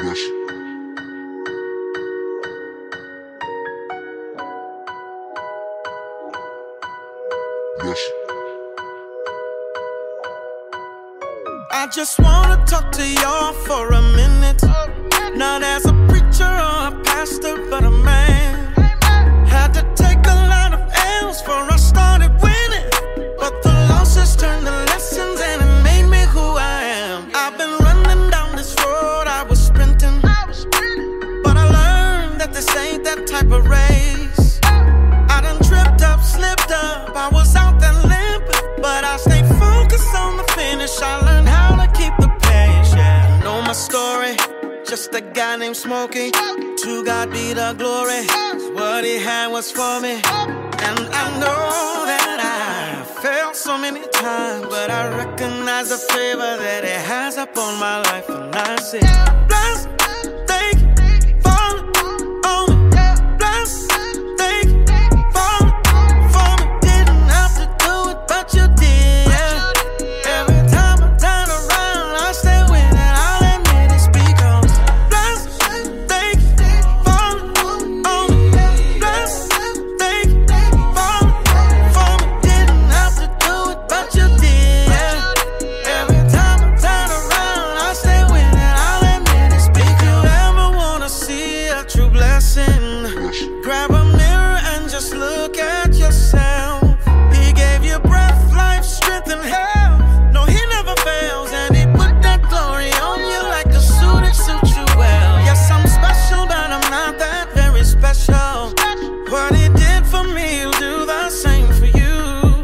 I just wanna talk to y'all for a minute. Not as a preacher or a pastor, but a man. Had to take a lot of L's before I started winning, but the losses turned to lessons and it made me who I am. I've been running down this road, I was sprinting, but I learned that this ain't that type of race. I done tripped up, slipped up, I was out there limping, but I stayed focused on the finish. I learned how to keep the pace, yeah. I know my story, just a guy named Smokey. To God be the glory, what he had was for me. And I know that I failed so many times, but I recognize the favor that it has upon my life. And I say, bless, thank you, falling on me. Bless, thank you, falling for me. Didn't have to do it, but you did, yeah. Every time I turn around, I stay with it. I'll admit it's because bless, thank you, falling on me. Bless, thank you, falling for me. Didn't have to do it, but you did, yeah. Every time I turn around, I stay with it. I'll admit it's because if you ever wanna see a true blessing, grab a mirror and just look at yourself. He gave you breath, life, strength, and health. No, he never fails, and he put that glory on you like a suit that suits you well. Yes, I'm special, but I'm not that very special. What he did for me, he'll do the same for you.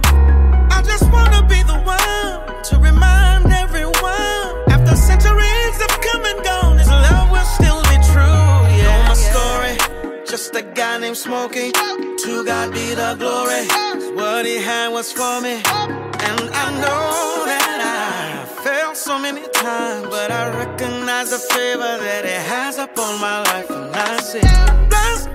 I just wanna be the one to remind everyone, after centuries of come and gone, his love will still be true. Yeah, know my story, just a guy named Smokey. To God be the glory, what he had was for me. And I know that I failed so many times, but I recognize the favor that it has upon my life. And I say, bless,